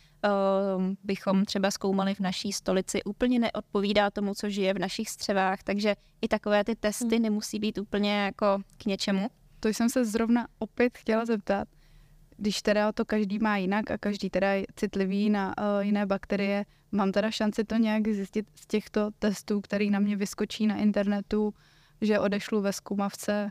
uh, bychom třeba zkoumali v naší stolici, úplně neodpovídá tomu, co žije v našich střevách, takže i takové ty testy nemusí být úplně jako k něčemu. To jsem se zrovna opět chtěla zeptat. Když teda to každý má jinak a každý teda je citlivý na uh, jiné bakterie, mám teda šanci to nějak zjistit z těchto testů, který na mě vyskočí na internetu, že odešlu ve zkumavce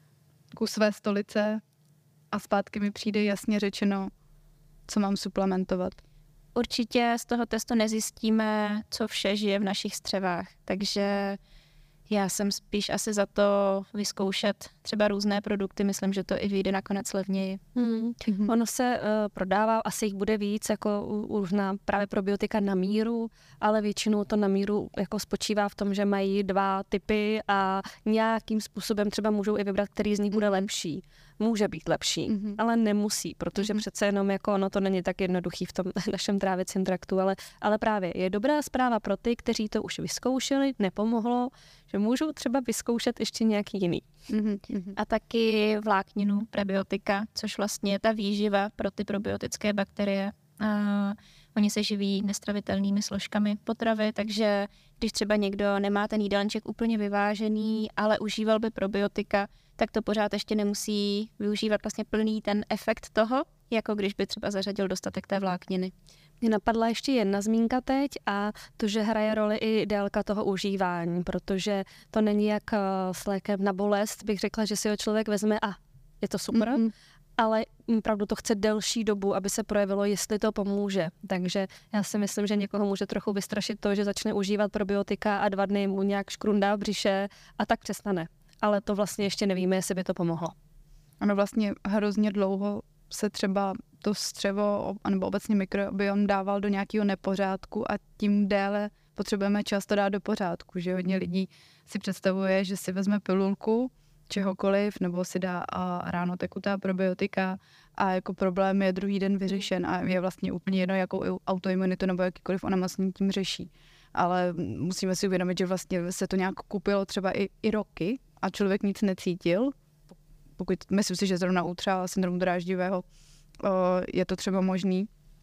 ku své stolice a zpátky mi přijde jasně řečeno, co mám suplementovat. Určitě z toho testu nezjistíme, co vše žije v našich střevách, takže já jsem spíš asi za to vyzkoušet třeba různé produkty, myslím, že to i vyjde nakonec levněji. Hmm. Hmm. Ono se uh, prodává, asi jich bude víc, jako už na právě probiotika na míru, ale většinou to na míru jako spočívá v tom, že mají dva typy a nějakým způsobem třeba můžou i vybrat, který z nich bude lepší. Může být lepší, mm-hmm. ale nemusí, protože mm-hmm. přece jenom jako ono to není tak jednoduchý v tom našem trávicím traktu, ale, ale právě je dobrá zpráva pro ty, kteří to už vyzkoušeli, nepomohlo, že můžou třeba vyzkoušet ještě nějaký jiný. Mm-hmm. A taky vlákninu prebiotika, což vlastně je ta výživa pro ty probiotické bakterie. A oni se živí nestravitelnými složkami potravy, takže když třeba někdo nemá ten jídelníček úplně vyvážený, ale užíval by probiotika, tak to pořád ještě nemusí využívat vlastně plný ten efekt toho, jako když by třeba zařadil dostatek té vlákniny. Mně napadla ještě jedna zmínka teď a to, že hraje roli i délka toho užívání, protože to není jak s lékem na bolest, bych řekla, že si ho člověk vezme a je to super, mm-hmm. ale opravdu to chce delší dobu, aby se projevilo, jestli to pomůže. Takže já si myslím, že někoho může trochu vystrašit to, že začne užívat probiotika a dva dny mu nějak škrundá v břiše a tak přestane. Ale to vlastně ještě nevíme, jestli by to pomohlo. Ano, vlastně hrozně dlouho se třeba to střevo nebo obecně mikrobiom dával do nějakého nepořádku a tím déle potřebujeme často dát do pořádku, že hodně lidí si představuje, že si vezme pilulku čehokoliv nebo si dá a ráno tekutá probiotika a jako problém je druhý den vyřešen a je vlastně úplně jedno, jakou autoimunitu nebo jakýkoliv onemocnění tím řeší. Ale musíme si uvědomit, že vlastně se to nějak kupilo třeba i, i roky a člověk nic necítil. Pokud myslím si, že zrovna u třeba syndromu dráždivého o, je to třeba možný,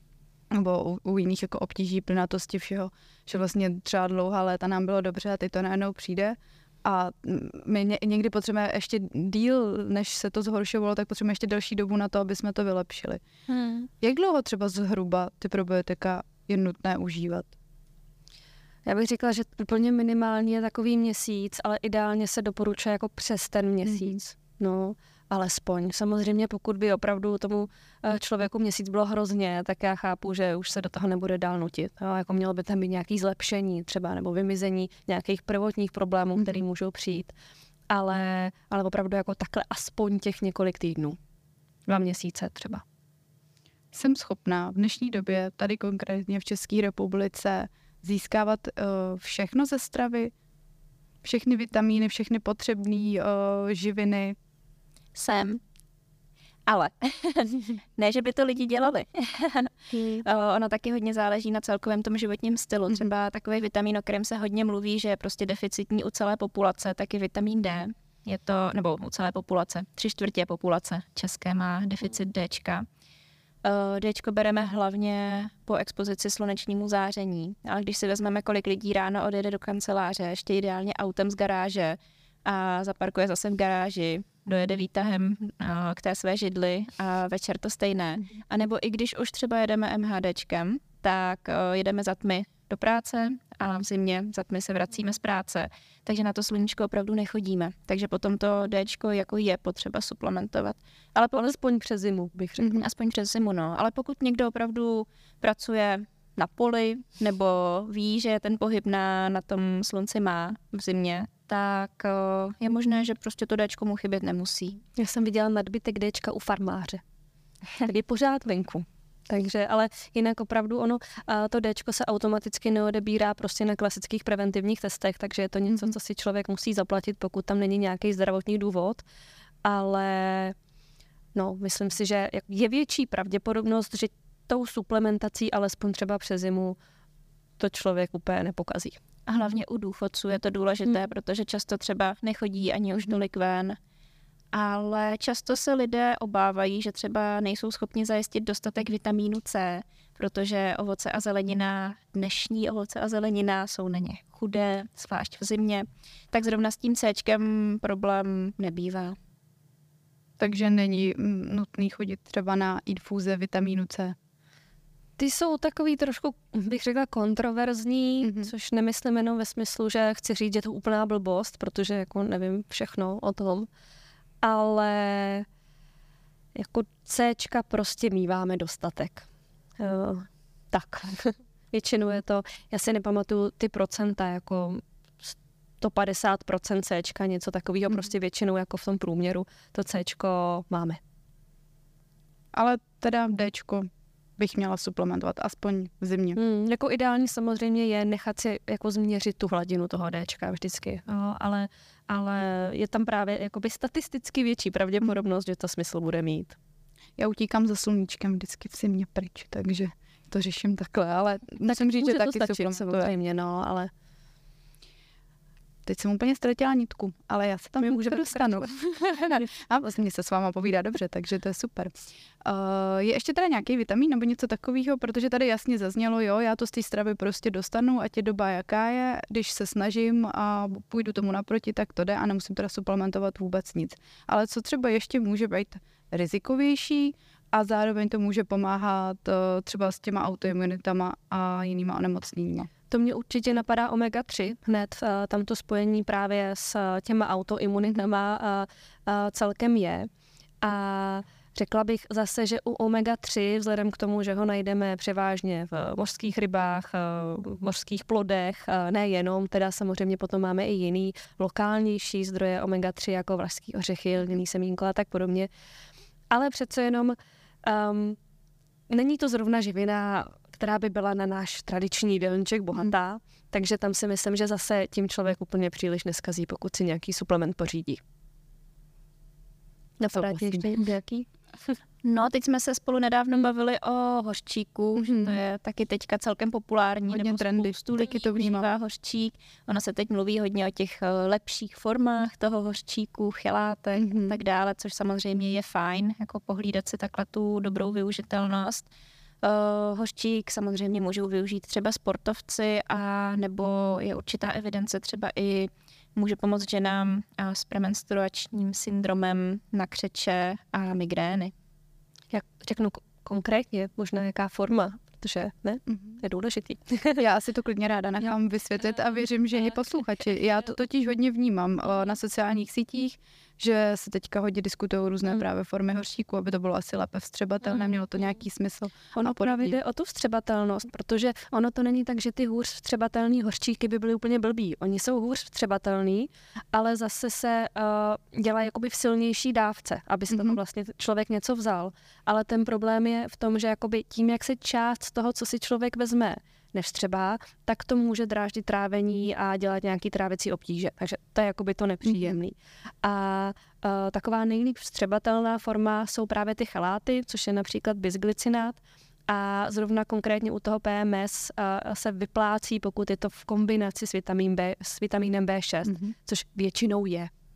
nebo u, u jiných jako obtíží plynatosti všeho, že vlastně třeba dlouhá léta nám bylo dobře a teď to najednou přijde a my ně, někdy potřebujeme ještě díl, než se to zhoršovalo, tak potřebujeme ještě delší dobu na to, aby jsme to vylepšili. Hmm. Jak dlouho třeba zhruba ty probiotika je nutné užívat? Já bych řekla, že úplně minimálně je takový měsíc, ale ideálně se doporučuje jako přes ten měsíc. Mm-hmm. No, alespoň. Samozřejmě pokud by opravdu tomu člověku měsíc bylo hrozně, tak já chápu, že už se do toho nebude dál nutit. Jo, jako mělo by tam být nějaké zlepšení třeba nebo vymizení nějakých prvotních problémů, které můžou přijít. Ale, ale opravdu jako takhle aspoň těch několik týdnů. Dva měsíce třeba. Jsem schopná v dnešní době, tady konkrétně v České republice, získávat uh, všechno ze stravy, všechny vitamíny, všechny potřebné uh, živiny. Jsem. Ale ne, že by to lidi dělali. hmm. Ono taky hodně záleží na celkovém tom životním stylu. Třeba takový vitamin, o kterém se hodně mluví, že je prostě deficitní u celé populace, tak je vitamin D. Je to, nebo u celé populace, tři čtvrtě populace české má deficit Dčka. Déčko bereme hlavně po expozici slunečnímu záření, ale když si vezmeme, kolik lidí ráno odjede do kanceláře, ještě ideálně autem z garáže, a zaparkuje zase v garáži, dojede výtahem k té své židli a večer to stejné. A nebo i když už třeba jedeme MHDčkem, tak jedeme za tmy do práce a v zimě za tmy se vracíme z práce. Takže na to sluníčko opravdu nechodíme. Takže potom to Dčko jako je potřeba suplementovat. Ale po... Alespoň přes zimu, bych řekla. Aspoň přes zimu, no. Ale pokud někdo opravdu pracuje na poli nebo ví, že ten pohyb na, na tom slunci má v zimě, tak je možné, že prostě to Dčko mu chybět nemusí. Já jsem viděla nadbytek Dčka u farmáře. Tady je pořád venku. Takže, ale jinak opravdu ono, to Dčko se automaticky neodebírá prostě na klasických preventivních testech, takže je to něco, co si člověk musí zaplatit, pokud tam není nějaký zdravotní důvod. Ale no, myslím si, že je větší pravděpodobnost, že tou suplementací alespoň třeba přes zimu to člověk úplně nepokazí. A hlavně u důchodců je to důležité, hmm. protože často třeba nechodí ani už tolik ven. Ale často se lidé obávají, že třeba nejsou schopni zajistit dostatek vitamínu C, protože ovoce a zelenina, dnešní ovoce a zelenina jsou na ně chudé, zvlášť v zimě. Tak zrovna s tím Cčkem problém nebývá. Takže není nutný chodit třeba na infuze vitamínu C? Ty jsou takový trošku, bych řekla, kontroverzní, mm-hmm. což nemyslím jenom ve smyslu, že chci říct, že to je úplná blbost, protože jako nevím všechno o tom. Ale jako Cčka prostě míváme dostatek. Uh, tak, většinou je to, já si nepamatuju ty procenta, jako sto padesát procent Cčka, něco takového, mm. prostě většinou jako v tom průměru to Cčko máme. Ale teda Dčko bych měla suplementovat, aspoň v zimě. Hmm, jako ideální samozřejmě je nechat si jako změřit tu hladinu toho Dčka vždycky, no, ale, ale je tam právě jakoby statisticky větší pravděpodobnost, hmm. že to smysl bude mít. Já utíkám za sluníčkem vždycky v zimě pryč, takže to řeším takhle, ale musím říct, že taky suplementuje. No, ale teď jsem úplně ztratila nitku, ale já se tam můžeme dostanu. A vlastně se s váma povídá dobře, takže to je super. Uh, je ještě teda nějaký vitamin nebo něco takového, protože tady jasně zaznělo, jo, já to z té stravy prostě dostanu, ať je doba jaká je, když se snažím a půjdu tomu naproti, tak to jde a nemusím teda suplementovat vůbec nic. Ale co třeba ještě může být rizikovější a zároveň to může pomáhat uh, třeba s těma autoimunitama a jinýma onemocněníma? To mě určitě napadá omega tři, hned uh, tam to spojení právě s uh, těma autoimunitama uh, uh, celkem je. A řekla bych zase, že u omega tři, vzhledem k tomu, že ho najdeme převážně v mořských rybách, v mořských plodech, nejenom, teda samozřejmě potom máme i jiný lokálnější zdroje omega tři, jako vlašský ořechy, lněný semínko a tak podobně. Ale přece jenom um, není to zrovna živina, která by byla na náš tradiční jídelníček bohatá, hmm. takže tam si myslím, že zase tím člověk úplně příliš neskazí, pokud si nějaký suplement pořídí. Napadá ti ještě nějaký? No, teď jsme se spolu nedávno bavili o hořčíku, mm-hmm. že to je taky teďka celkem populární. Hodně nebo trendy, taky to užívá hořčík. Ono se teď mluví hodně o těch lepších formách toho hořčíku, chelátek mm-hmm. a tak dále, což samozřejmě je fajn, jako pohlídat si takhle tu dobrou využitelnost. Uh, hořčík samozřejmě můžou využít třeba sportovci a nebo je určitá evidence třeba i může pomoct ženám s premenstruačním syndromem na křeče a migrény. Jak řeknu konkrétně, možná jaká forma, protože ne, mm-hmm. je důležitý. Já si to klidně ráda nechám vysvětlit a věřím, že i posluchači. Já to totiž hodně vnímám na sociálních sítích, že se teďka hodně diskutují různé mm. právě formy hořčíku, aby to bylo asi lépe vstřebatelné, mělo to nějaký smysl. Ono právě jde o tu vstřebatelnost, protože ono to není tak, že ty hůř vstřebatelný hořčíky by byly úplně blbý. Oni jsou hůř vstřebatelný, ale zase se uh, dělá jakoby v silnější dávce, aby si mm-hmm. toho vlastně člověk něco vzal. Ale ten problém je v tom, že jakoby tím, jak se část z toho, co si člověk vezme, nevstřebá, tak to může dráždit trávení a dělat nějaký trávicí obtíže. Takže to je jakoby to nepříjemný. A uh, taková nejlíp vstřebatelná forma jsou právě ty cheláty, což je například bisglycinát. A zrovna konkrétně u toho P M S uh, se vyplácí, pokud je to v kombinaci s, vitamin B, s vitamínem B šest, mm-hmm. což většinou je.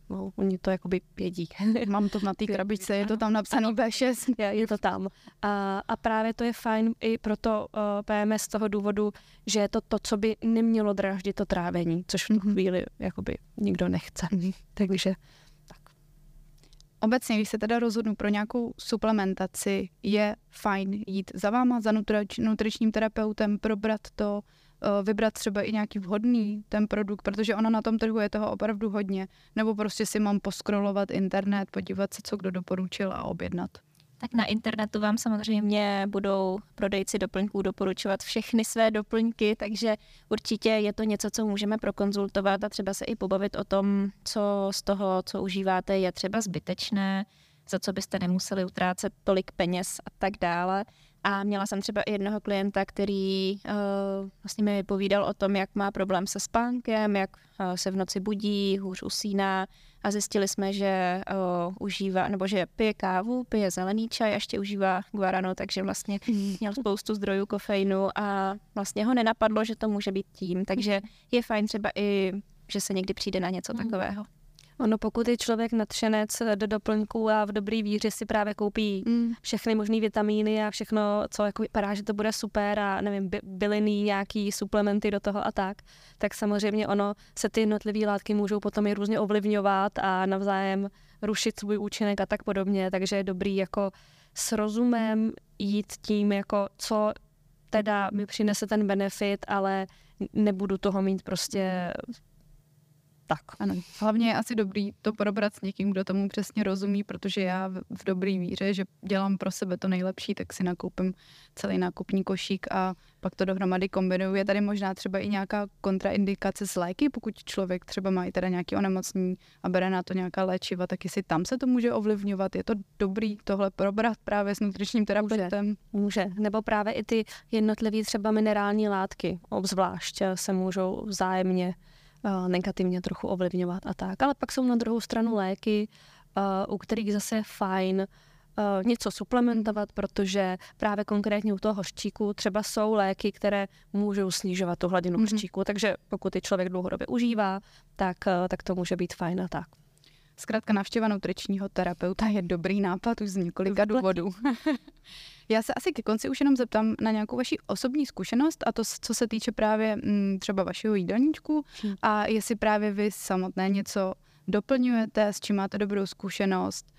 no, oni to jakoby vědí. Mám to na té krabičce, je to tam napsaný bé šest. Je, je to tam. A, a právě to je fajn i pro to uh, P M S z toho důvodu, že je to to, co by nemělo dráždit to trávení, což v tu mm-hmm. chvíli jakoby nikdo nechce. Mm-hmm. Takže tak. Obecně, když se teda rozhodnu pro nějakou suplementaci, je fajn jít za váma, za nutrič, nutričním terapeutem, probrat to, vybrat třeba i nějaký vhodný ten produkt, protože ona na tom trhu je toho opravdu hodně, nebo prostě si mám poskrolovat internet, podívat se, co kdo doporučil a objednat. Tak na internetu vám samozřejmě budou prodejci doplňků doporučovat všechny své doplňky, takže určitě je to něco, co můžeme prokonzultovat a třeba se i pobavit o tom, co z toho, co užíváte, je třeba zbytečné, za co byste nemuseli utrácet tolik peněz a tak dále. A měla jsem třeba i jednoho klienta, který uh, vlastně mi povídal o tom, jak má problém se spánkem, jak uh, se v noci budí, hůř usíná a zjistili jsme, že uh, užívá, nebo že pije kávu, pije zelený čaj a ještě užívá guarano, takže vlastně měl spoustu zdrojů kofeinu a vlastně ho nenapadlo, že to může být tím, takže je fajn třeba i, že se někdy přijde na něco takového. Ono, pokud je člověk nadšenec do doplňků a v dobrý víře si právě koupí mm. všechny možné vitamíny a všechno, co jako vypadá, že to bude super a nevím, by, byliny, nějaký suplementy do toho a tak, tak samozřejmě ono se ty jednotlivé látky můžou potom i různě ovlivňovat a navzájem rušit svůj účinek a tak podobně, takže je dobrý jako s rozumem jít tím, jako co teda mi přinese ten benefit, ale nebudu toho mít prostě tak. Ano, hlavně je asi dobrý to probrat s někým, kdo tomu přesně rozumí, protože já v, v dobrý víře, že dělám pro sebe to nejlepší, tak si nakoupím celý nákupní košík a pak to dohromady kombinuju. Je tady možná třeba i nějaká kontraindikace s léky, pokud člověk třeba má i teda nějaké onemocnění a bere na to nějaká léčiva, tak jestli tam se to může ovlivňovat. Je to dobrý tohle probrat právě s nutričním terapeutem? Může. Může. Nebo právě i ty jednotlivé třeba minerální látky, obzvlášť se můžou vzájemně negativně trochu ovlivňovat a tak. Ale pak jsou na druhou stranu léky, u kterých zase je fajn něco suplementovat, protože právě konkrétně u toho hořčíku třeba jsou léky, které můžou snižovat tu hladinu mm-hmm. hořčíku, takže pokud je člověk dlouhodobě užívá, tak, tak to může být fajn a tak. Zkrátka návštěva nutričního terapeuta je dobrý nápad už z několika důvodů. Já se asi ke konci už jenom zeptám na nějakou vaši osobní zkušenost a to, co se týče právě m, třeba vašeho jídelníčku hmm. a jestli právě vy samotné něco doplňujete, s čím máte dobrou zkušenost.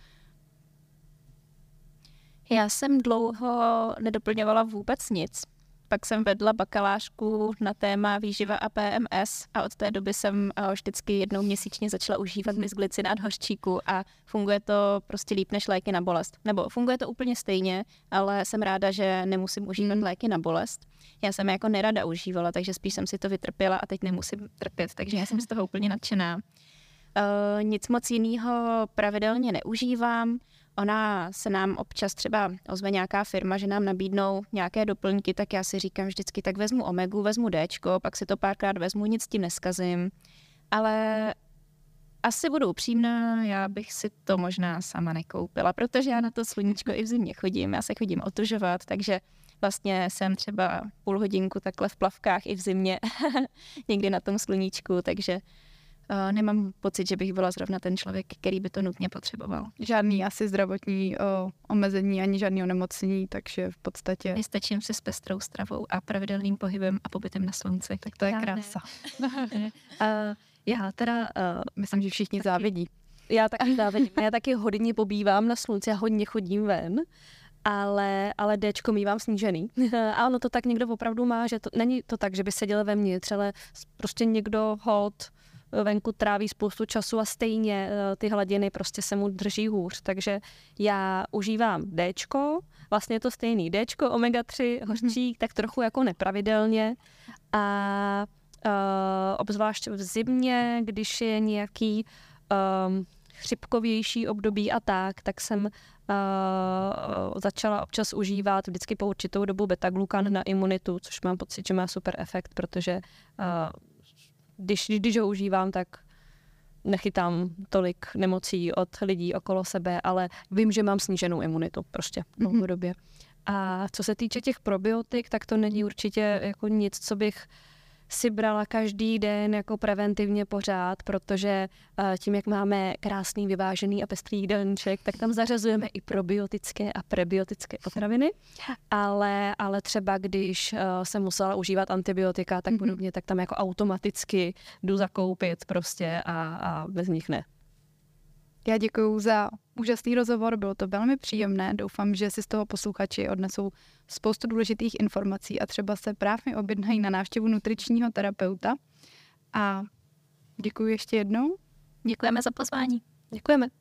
Já jsem dlouho nedoplňovala vůbec nic. Pak jsem vedla bakalářku na téma výživa a P M S a od té doby jsem vždycky jednou měsíčně začala užívat bisglycinát hořčíku a funguje to prostě líp než léky na bolest. Nebo funguje to úplně stejně, ale jsem ráda, že nemusím užívat léky na bolest. Já jsem je jako nerada užívala, takže spíš jsem si to vytrpěla a teď nemusím trpět, takže já jsem z toho úplně nadšená. Uh, nic moc jiného pravidelně neužívám. Ona se nám občas třeba ozve nějaká firma, že nám nabídnou nějaké doplňky, tak já si říkám vždycky, tak vezmu omegu, vezmu Dčko, pak si to párkrát vezmu, nic tím neskazím. Ale asi budu upřímná, já bych si to možná sama nekoupila, protože já na to sluníčko i v zimě chodím, já se chodím otužovat, takže vlastně jsem třeba půl hodinku takhle v plavkách i v zimě, někdy na tom sluníčku, takže Uh, nemám pocit, že bych byla zrovna ten člověk, který by to nutně potřeboval. Žádný asi zdravotní o, omezení, ani žádný onemocnění, takže v podstatě... Vystačím si s pestrou stravou a pravidelným pohybem a pobytem na slunci. Tak to je já krása. uh, já teda... Uh, myslím, že všichni taky, závidí. Já taky závidím. Já taky hodně pobývám na slunci a hodně chodím ven. Ale, ale Dčko mívám snížený. A ono to tak někdo opravdu má, že to není to tak, že by seděl vevnitř, ale prostě někdo hold venku tráví spoustu času a stejně ty hladiny prostě se mu drží hůř. Takže já užívám Dčko, vlastně je to stejný Dčko, omega tři, hořčík, tak trochu jako nepravidelně. A uh, obzvlášť v zimě, když je nějaký um, chřipkovější období a tak, tak jsem uh, začala občas užívat vždycky po určitou dobu beta-glukan na imunitu, což mám pocit, že má super efekt, protože uh, Když, když ho užívám, tak nechytám tolik nemocí od lidí okolo sebe, ale vím, že mám sníženou imunitu prostě dlouhodobě. A co se týče těch probiotik, tak to není určitě jako nic, co bych si brala každý den jako preventivně pořád, protože tím, jak máme krásný, vyvážený a pestrý jídelníček, tak tam zařazujeme i probiotické a prebiotické potraviny, ale, ale třeba když jsem musela užívat antibiotika, tak podobně, tak tam jako automaticky jdu zakoupit prostě a, a bez nich ne. Já děkuju za úžasný rozhovor, bylo to velmi příjemné. Doufám, že si z toho posluchači odnesou spoustu důležitých informací a třeba se právě objednají na návštěvu nutričního terapeuta. A děkuji ještě jednou. Děkujeme za pozvání. Děkujeme.